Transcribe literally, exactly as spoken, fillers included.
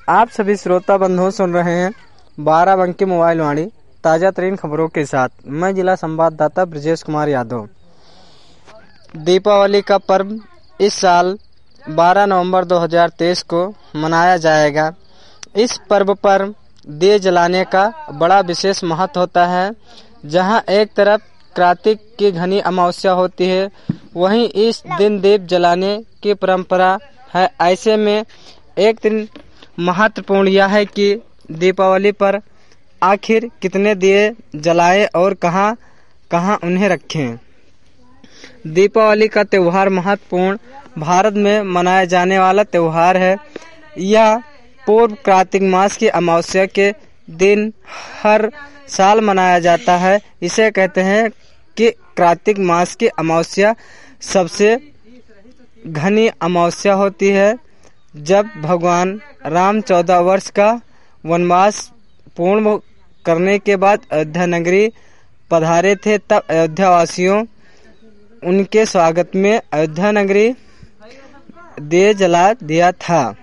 आप सभी श्रोता बंधुओं सुन रहे हैं बाराबंकी मोबाइल वाणी ताजा तरीन खबरों के साथ। मैं जिला संवाददाता ब्रजेश कुमार यादव। दीपावली का पर्व इस साल बारह नवंबर दो हज़ार तेईस को मनाया जाएगा। इस पर्व पर दिए जलाने का बड़ा विशेष महत्व होता है। जहां एक तरफ कार्तिक की घनी अमावस्या होती है, वहीं इस दिन दीप जलाने की परंपरा है। ऐसे में एक दिन महत्वपूर्ण यह है कि दीपावली पर आखिर कितने दिए जलाएं और कहां कहां उन्हें रखें। दीपावली का त्योहार महत्वपूर्ण भारत में मनाया जाने वाला त्योहार है। यह पूर्व कार्तिक मास की अमावस्या के दिन हर साल मनाया जाता है। इसे कहते हैं कि कार्तिक मास की अमावस्या सबसे घनी अमावस्या होती है। जब भगवान राम चौदह वर्ष का वनवास पूर्ण करने के बाद अयोध्या नगरी पधारे थे, तब अयोध्या वासियों उनके स्वागत में अयोध्या नगरी दिए जला दिया था।